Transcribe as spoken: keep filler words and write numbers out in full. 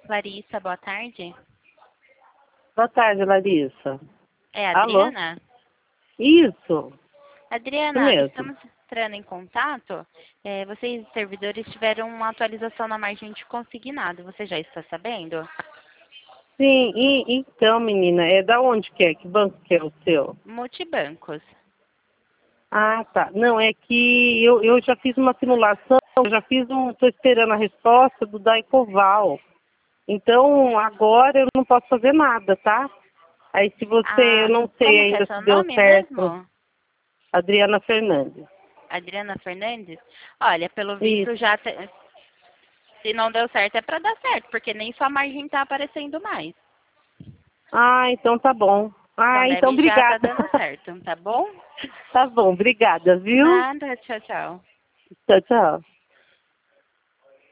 Larissa, boa tarde. Boa tarde, Larissa. É a Alô? Adriana? Isso, isso Adriana, mesmo. estamos entrando em contato. É, vocês, servidores, tiveram uma atualização na margem de consignado. Você já está sabendo? Sim, e, então, menina, é da onde que é? Que banco que é o seu? Multibancos. Ah, tá. Não, é que eu, eu já fiz uma simulação, eu já fiz um, estou esperando a resposta do Daicoval. Então, agora eu não posso fazer nada, tá? Aí se você, eu Ah, não sei como que é ainda seu se deu nome certo, mesmo? Adriana Fernandes. Adriana Fernandes? Olha, pelo visto Isso. já... te- Se não deu certo é para dar certo, porque nem sua margem está aparecendo mais. Ah, então tá bom. Então Ah, então deve já estar obrigada. dando certo, tá bom? Tá bom, obrigada, viu? Nada, tchau, tchau. Tchau, tchau.